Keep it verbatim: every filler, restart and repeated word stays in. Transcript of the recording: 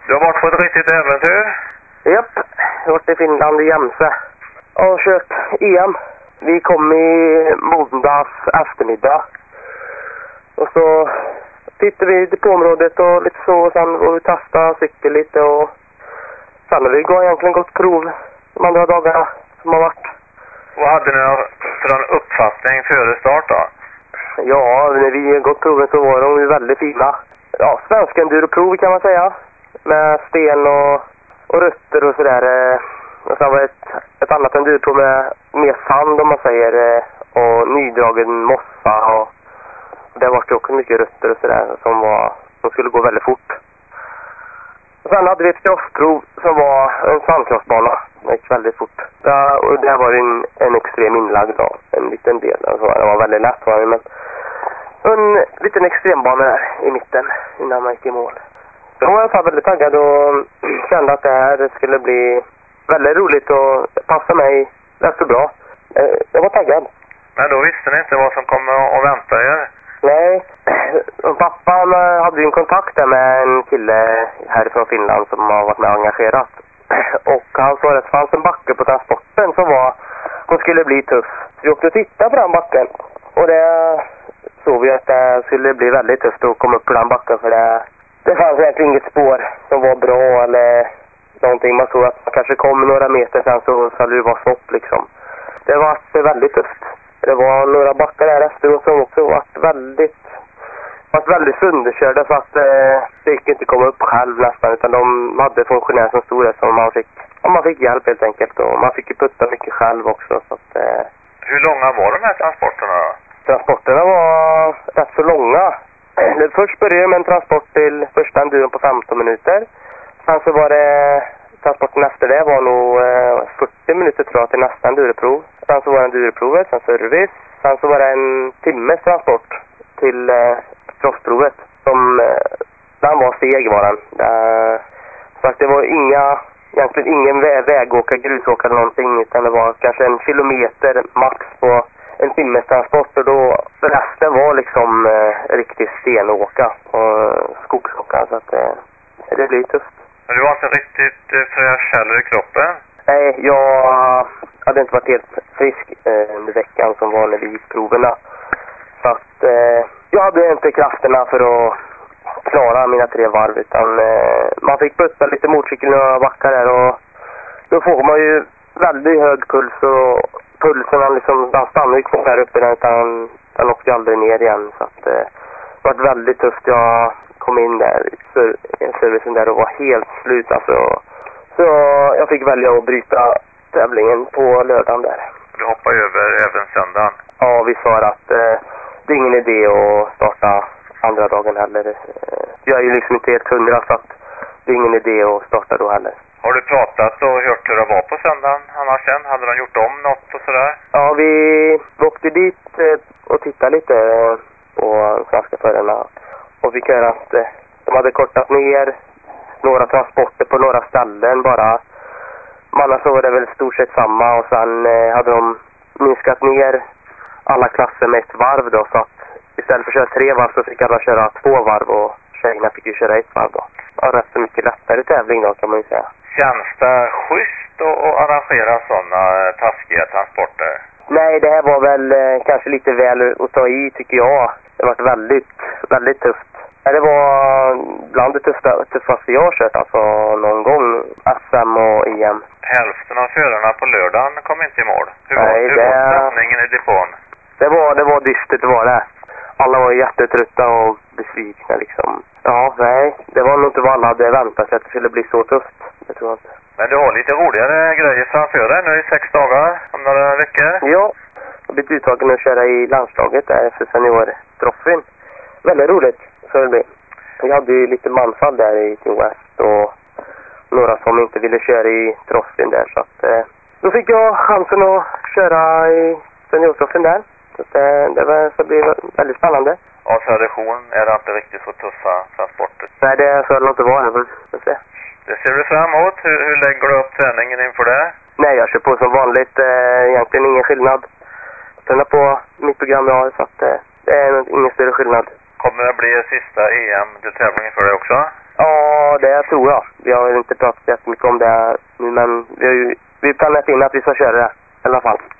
Du har varit på ett riktigt äventyr? Japp, jag har varit i Finland i Jämse och kört E M. Vi kom i måndags eftermiddag. Och så tittade vi på området och lite så. Och sen var vi testa cykel lite och sen har vi egentligen gått prov de andra dagarna som har varit. Vad hade ni för en uppfattning före start då? Ja, när vi gått proven så var de ju väldigt fina. Ja, svenska enduroprov kan man säga. Med sten och, och rötter och sådär. Och sen var det ett, ett annat enduroprov med mer sand om man säger. Och nydragen mossa och det var ju också mycket rötter och sådär som var, som skulle gå väldigt fort. Och sen hade vi ett crossprov som var en sandcrossbana. Det gick väldigt fort. Ja, och där var det en, en extrem inlagd då. En liten del. Alltså, det var väldigt lätt var det, men en liten extrembana där i mitten innan man gick i mål. Så jag var i alla fall väldigt taggad och kände att det här skulle bli väldigt roligt och passa mig rätt så bra. Jag var taggad. Men då visste ni inte vad som kommer att vänta er? Nej, pappan hade ju en kontakt där med en kille härifrån Finland som har varit med och engagerat. Och han sa att det fanns en backe på transporten som var, som skulle bli tuff. Så vi åkte och tittade på den backen. Och det såg vi att det skulle bli väldigt tufft att komma upp på den backen. För det, det fanns egentligen inget spår som var bra eller någonting. Man såg att man kanske kom några meter sen så skulle det vara stopp liksom. Det var väldigt tufft. Det var några backar där efteråt som också var väldigt, var väldigt sönderkörda så att eh, det gick inte komma upp själv nästan, utan de hade funktionärer som stod där så man fick, man fick hjälp helt enkelt och man fick ju putta mycket själv också. Så att, eh, hur långa var de här transporterna då? Transporterna var rätt så långa. Först började med en transport till första enduron på femton minuter. Sen så var det, transporten efter det var nog eh, fyrtio minuter tror jag till nästa enduroprov. Sen så var det enduroprovet, sen service. Sen så var det en timmes transport till eh, crossprovet. Som, eh, den var steg var den. Eh, så att det var inga, egentligen ingen vä vägåka, grusåka eller någonting. Utan det var kanske en kilometer max på en timmes transport. Och då resten var liksom eh, riktigt stenåka och skogsåka. Så att eh, det blir tufft. Men du var inte riktigt eh, fräsch heller i kroppen? Nej, jag hade inte varit helt frisk eh, under veckan som var när vi gick proverna. Så att eh, jag hade inte krafterna för att klara mina tre varv. Utan eh, man fick putta lite motorcykel och backar där. Och då får man ju väldigt hög puls. Och pulsen liksom, den stannar ju kvar här uppe. Utan den åkte aldrig ner igen. Så att, eh, det var väldigt tufft. Jag kom in där i servicen där och var helt slut alltså. Så jag fick välja att bryta tävlingen på lördagen där. Du hoppar över även söndagen? Ja, vi sa att eh, det är ingen idé att starta andra dagen heller. Jag är ju liksom inte helt hundra så att det är ingen idé att starta då heller. Har du pratat och hört hur det var på söndagen annars sen? Hade de gjort om något och sådär? Ja, vi åkte dit eh, och tittade lite på svenska förarna. Och fick höra att eh, de hade kortat ner några transporter på några ställen bara. Man så var det väl stort sett samma och sen eh, hade de minskat ner alla klasser med ett varv då, så att istället för att köra tre varv så fick alla köra två varv och tjejerna fick ju köra ett varv då. Ja, rätt så mycket lättare tävling då kan man ju säga. Känns det schysst att arrangera sådana taskiga transporter? Nej, det här var väl eh, kanske lite väl att ta i tycker jag. Det var väldigt, väldigt tufft. Det var bland det tuffa, tuffaste jag har kört alltså någon gång, S M och E M. Hälften av förarna på lördagen kom inte i mål. Hur Nej, var, hur det... var stämningen i depån? Det var, det var dystert, det var det. Alla var jättetrötta och besvikna liksom. Ja, nej, det var nog inte vad alla hade väntat sig att det skulle bli så tufft. Det tror jag inte. Men du har lite roligare grejer framför dig nu i sex dagar, om några veckor? Ja, jag har blivit uttagen att köra i landslaget där efter senior-troffin. Väldigt roligt. Så det blir. Jag hade ju lite manfall där i Team West och några som inte ville köra i troffen där. Så att, eh, då fick jag chansen att köra i seniortroffen där. Så att, eh, det, var, så det blev väldigt spännande. Av tradition är det inte riktigt så tuffa transporter. Nej, det får nog inte vara det. Det ser du fram emot. Hur, hur lägger du upp träningen inför det? Nej, jag kör på som vanligt. Eh, egentligen ingen skillnad. Jag tränar på mitt program jag har så att eh, det är ingen större skillnad. Kommer det bli sista E M-deltävlingen för dig också? Ja, det tror jag. Vi har inte pratat jättemycket om det nu, men vi har ju vi planerat in att vi ska köra det i alla fall.